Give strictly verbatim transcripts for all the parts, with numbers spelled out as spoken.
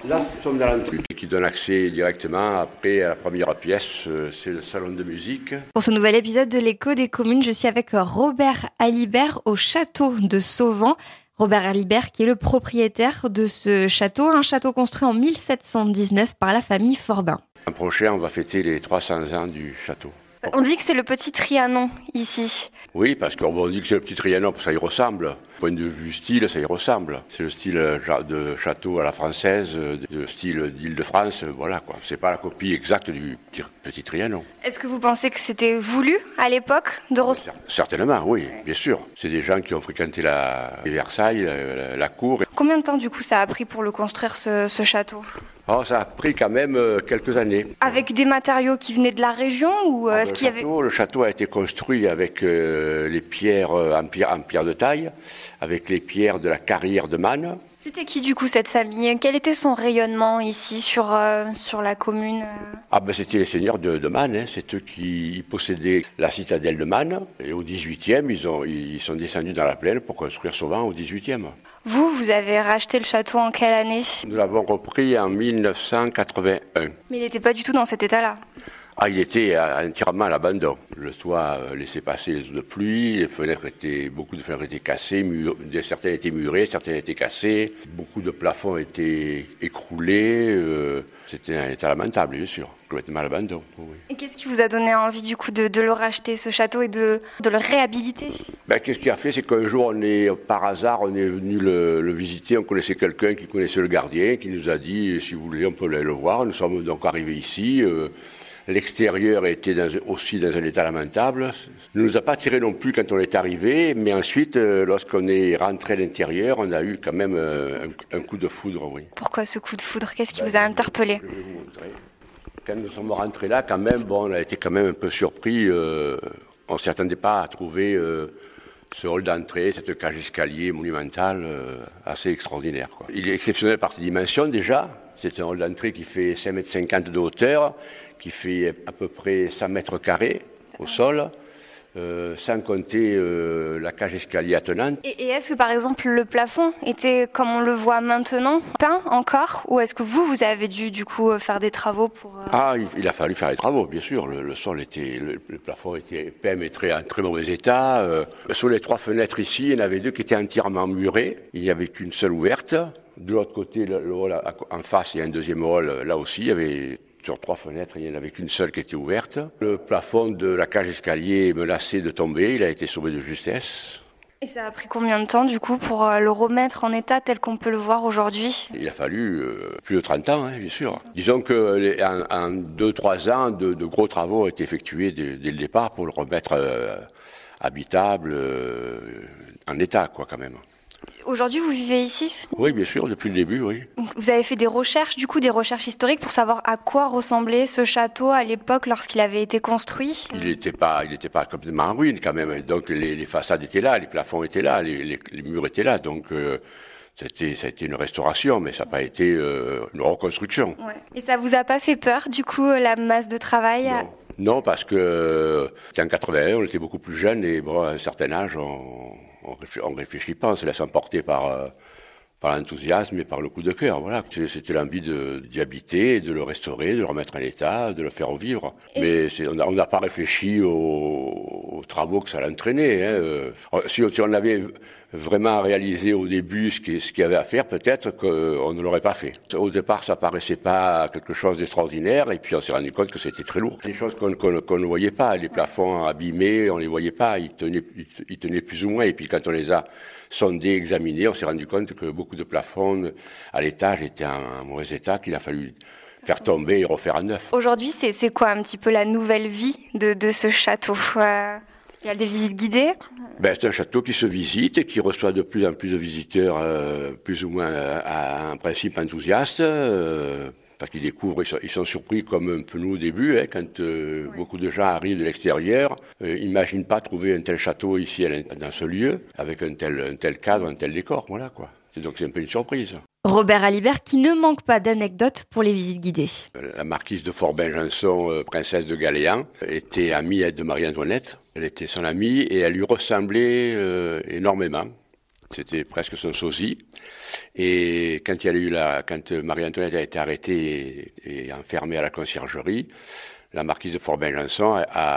Là, nous sommes dans l'entrée qui donne accès directement après à la première pièce, c'est le salon de musique. Pour ce nouvel épisode de l'Écho des communes, je suis avec Robert Alibert au château de Sauvant. Robert Alibert qui est le propriétaire de ce château, un château construit en mille sept cent dix-neuf par la famille Forbin. L'an prochain, on va fêter les trois cents ans du château. On dit que c'est le petit Trianon ici. Oui, parce qu'on dit que c'est le petit Trianon, parce que ça y ressemble. Point de vue style, ça y ressemble. C'est le style de château à la française, de style d'Île-de-France, voilà quoi. C'est pas la copie exacte du petit Trianon. Est-ce que vous pensez que c'était voulu à l'époque de Ros- Certainement, oui, bien sûr. C'est des gens qui ont fréquenté la Versailles, la, la cour. Combien de temps du coup ça a pris pour le construire ce, ce château ? Oh, ça a pris quand même euh, quelques années. Avec des matériaux qui venaient de la région ou euh, ah, est-ce qu'il y avait... Le château a été construit avec euh, les pierres euh, en, pierre, en pierre de taille, avec les pierres de la carrière de Man. C'était qui du coup cette famille ? Quel était son rayonnement ici sur, euh, sur la commune ? Ah ben c'était les seigneurs de, de Man, hein. C'est eux qui possédaient la citadelle de Man. Et au dix-huitième, ils, ont, ils sont descendus dans la plaine pour construire Sauvant au dix-huitième. Vous, vous avez racheté le château en quelle année ? Nous l'avons repris en mille neuf cent quatre-vingt-un. Mais il n'était pas du tout dans cet état-là. Ah, il était entièrement à l'abandon. Le toit laissait passer les eaux de pluie, les fenêtres étaient, beaucoup de fenêtres étaient cassées, mur, certaines étaient murées, certaines étaient cassées, beaucoup de plafonds étaient écroulés. Euh, c'était un état lamentable, bien sûr, complètement à l'abandon. Oui. Et qu'est-ce qui vous a donné envie du coup de, de le racheter, ce château, et de, de le réhabiliter ? Ben, qu'est-ce qui a fait, c'est qu'un jour, on est, par hasard, on est venu le, le visiter, on connaissait quelqu'un qui connaissait le gardien, qui nous a dit, si vous voulez, on peut aller le voir. Nous sommes donc arrivés ici. Euh, L'extérieur était dans, aussi dans un état lamentable. Ne nous a pas attiré non plus quand on est arrivé, mais ensuite, euh, lorsqu'on est rentré à l'intérieur, on a eu quand même euh, un, un coup de foudre, oui. Pourquoi ce coup de foudre ? Qu'est-ce qui ben, vous a interpellé ? Je vais vous montrer. Quand nous sommes rentrés là, quand même, bon, on a été quand même un peu surpris. Euh, on ne s'y attendait pas à trouver euh, ce hall d'entrée, cette cage escalier monumentale, euh, assez extraordinaire, quoi. Il est exceptionnel par ses dimensions déjà. C'est un hall d'entrée qui fait cinq mètres cinquante de hauteur, qui fait à peu près cent mètres carrés au sol, euh, sans compter euh, la cage escalier attenante. Et, et est-ce que par exemple le plafond était comme on le voit maintenant, peint encore, ou est-ce que vous, vous avez dû du coup faire des travaux pour... Euh... Ah, il, il a fallu faire des travaux, bien sûr. Le, le sol était, le, le plafond était peint, mais très, en très mauvais état. Euh, sur les trois fenêtres ici, il y en avait deux qui étaient entièrement murées. Il n'y avait qu'une seule ouverte. De l'autre côté, le, le hall en face, il y a un deuxième hall. Là aussi, il y avait... Sur trois fenêtres, il n'y en avait qu'une seule qui était ouverte. Le plafond de la cage escalier menaçait de tomber. Il a été sauvé de justesse. Et ça a pris combien de temps, du coup, pour le remettre en état tel qu'on peut le voir aujourd'hui ? Il a fallu euh, plus de trente ans, hein, bien sûr. Disons qu'en en deux trois ans, de, de gros travaux ont été effectués dès, dès le départ pour le remettre euh, habitable, euh, en état, quoi, quand même. Aujourd'hui, vous vivez ici ? Oui, bien sûr, depuis le début, oui. Vous avez fait des recherches, du coup, des recherches historiques pour savoir à quoi ressemblait ce château à l'époque lorsqu'il avait été construit ? Il n'était pas, il n'était pas complètement en ruine, quand même. Donc, les, les façades étaient là, les plafonds étaient là, les, les, les murs étaient là. Donc, euh, c'était, ça a été une restauration, mais ça n'a pas été euh, une reconstruction. Ouais. Et ça vous a pas fait peur, du coup, la masse de travail ? Non. Non, parce que c'était en quatre-vingt-un, on était beaucoup plus jeunes et bon, à un certain âge, on on réfléchit pas, on se laisse emporter par, euh, par l'enthousiasme et par le coup de cœur. Voilà, c'était l'envie de, d'y habiter, de le restaurer, de le remettre en état, de le faire vivre. Et mais c'est, on n'a pas réfléchi aux, aux travaux que ça allait entraîner. Hein. Si, si on avait vraiment réalisé au début ce qu'il ce qu'il y avait à faire, peut-être qu'on ne l'aurait pas fait. Au départ, ça paraissait pas quelque chose d'extraordinaire, et puis on s'est rendu compte que c'était très lourd. Des choses qu'on, qu'on, qu'on ne voyait pas, les plafonds abîmés, on les voyait pas, ils tenaient, ils tenaient plus ou moins, et puis quand on les a sondés, examinés, on s'est rendu compte que beaucoup de plafonds à l'étage étaient en mauvais état, qu'il a fallu faire tomber et refaire à neuf. Aujourd'hui, c'est, c'est quoi un petit peu la nouvelle vie de, de ce château ? euh... Il y a des visites guidées ? Ben, c'est un château qui se visite et qui reçoit de plus en plus de visiteurs, euh, plus ou moins euh, à un principe enthousiaste, euh, parce qu'ils découvrent, ils sont, ils sont surpris comme un peu nous au début, hein, quand euh, oui. beaucoup de gens arrivent de l'extérieur, euh, ils n'imaginent pas trouver un tel château ici dans ce lieu, avec un tel, un tel cadre, un tel décor, voilà quoi. C'est donc c'est un peu une surprise. Robert Alibert qui ne manque pas d'anecdotes pour les visites guidées. La marquise de Forbin-Janson, euh, princesse de Galéan, était amie de Marie-Antoinette. Elle était son amie et elle lui ressemblait euh, énormément. C'était presque son sosie. Et quand il y a eu la, quand Marie-Antoinette a été arrêtée et, et enfermée à la conciergerie, la marquise de Forbin-Janson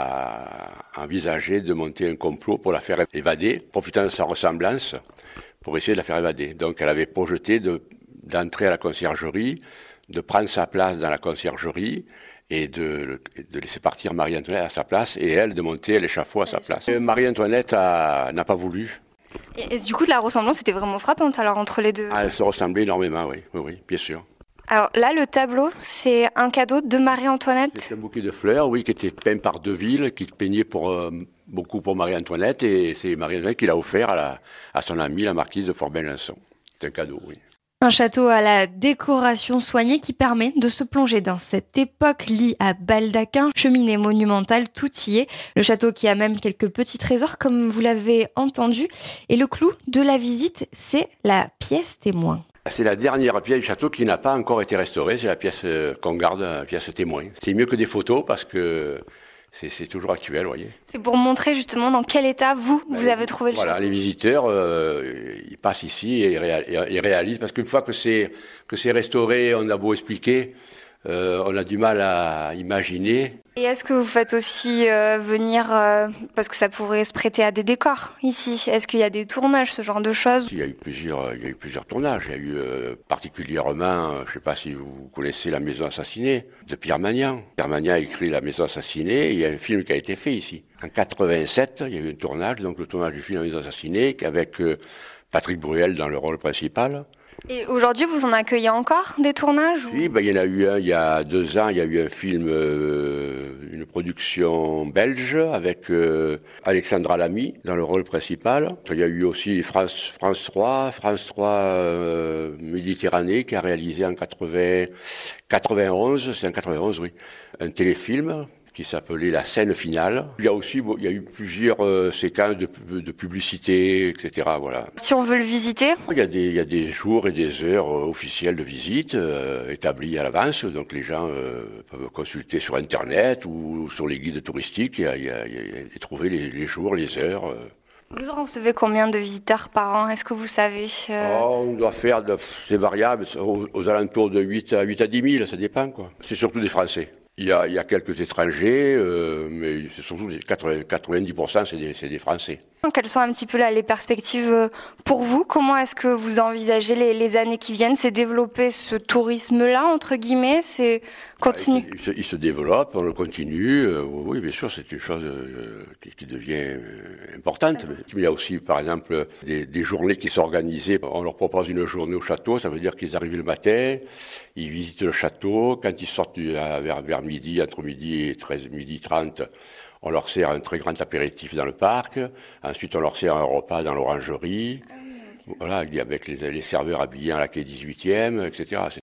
a envisagé de monter un complot pour la faire évader, profitant de sa ressemblance, pour essayer de la faire évader. Donc elle avait projeté de, d'entrer à la conciergerie, de prendre sa place dans la conciergerie et de, de laisser partir Marie-Antoinette à sa place et elle de monter à l'échafaud à sa place. Et Marie-Antoinette a, n'a pas voulu. Et, et du coup, la ressemblance était vraiment frappante alors entre les deux. Ah, elle se ressemblait énormément, oui, oui, oui, bien sûr. Alors là, le tableau, c'est un cadeau de Marie-Antoinette. C'est un bouquet de fleurs, oui, qui était peint par Deville, qui peignait pour, euh, beaucoup pour Marie-Antoinette, et c'est Marie-Antoinette qui l'a offert à, la, à son amie, la marquise de Forbin-Janson. C'est un cadeau, oui. Un château à la décoration soignée qui permet de se plonger dans cette époque lit à baldaquin, cheminée monumentale, tout y est. Le château qui a même quelques petits trésors, comme vous l'avez entendu. Et le clou de la visite, c'est la pièce témoin. C'est la dernière pièce du château qui n'a pas encore été restaurée. C'est la pièce qu'on garde, la pièce témoin. C'est mieux que des photos parce que c'est, c'est toujours actuel, vous voyez. C'est pour montrer justement dans quel état vous, vous ben, avez trouvé le voilà, château. Voilà, les visiteurs, euh, ils passent ici et ils réalisent. Parce qu'une fois que c'est, que c'est restauré, on a beau expliquer, euh, on a du mal à imaginer. Et est-ce que vous faites aussi euh, venir, euh, parce que ça pourrait se prêter à des décors ici, est-ce qu'il y a des tournages, ce genre de choses? Il y a eu plusieurs, il y a eu plusieurs tournages. Il y a eu euh, particulièrement, je ne sais pas si vous connaissez La Maison assassinée, de Pierre Magnan. Pierre Magnan a écrit La Maison assassinée, et il y a un film qui a été fait ici. En quatre-vingt-sept, il y a eu un tournage, donc le tournage du film La Maison assassinée, avec euh, Patrick Bruel dans le rôle principal. Et aujourd'hui, vous en accueillez encore des tournages ou... Oui, ben, il y en a eu un il y a deux ans, il y a eu un film, euh, une production belge avec euh, Alexandra Lamy dans le rôle principal. Il y a eu aussi France, France trois, France trois euh, Méditerranée qui a réalisé en quatre-vingts, quatre-vingt-onze, c'est en quatre-vingt-onze, oui, un téléfilm qui s'appelait La scène finale. Il y a aussi, il y a eu plusieurs euh, séquences de, de publicité, et cetera. Voilà. Si on veut le visiter, il y a des, il y a des jours et des heures euh, officielles de visite euh, établies à l'avance, donc les gens euh, peuvent consulter sur Internet ou sur les guides touristiques et, et, et, et trouver les, les jours, les heures. Euh. Vous en recevez combien de visiteurs par an? Est-ce que vous savez euh... oh, on doit faire, de, c'est variable, aux, aux alentours de huit à dix mille, ça dépend, quoi. C'est surtout des Français. Il y a, il y a quelques étrangers, euh, mais c'est surtout quatre-vingt-dix pour cent c'est des, c'est des Français. Quelles sont un petit peu là les perspectives pour vous? Comment est-ce que vous envisagez les, les années qui viennent? C'est développer ce tourisme-là, entre guilles, c'est continuer? Ah, il, se, il se développe, on le continue. Euh, oui, bien sûr, c'est une chose euh, qui, qui devient euh, importante. Mais il y a aussi, par exemple, des, des journées qui sont organisées. On leur propose une journée au château, ça veut dire qu'ils arrivent le matin, ils visitent le château. Quand ils sortent du, vers, vers midi, entre midi et treize, midi trente, on leur sert un très grand apéritif dans le parc. Ensuite, on leur sert un repas dans l'orangerie. Ah oui, okay. Voilà, avec les, les serveurs habillés en laquais dix-huitième, et cetera.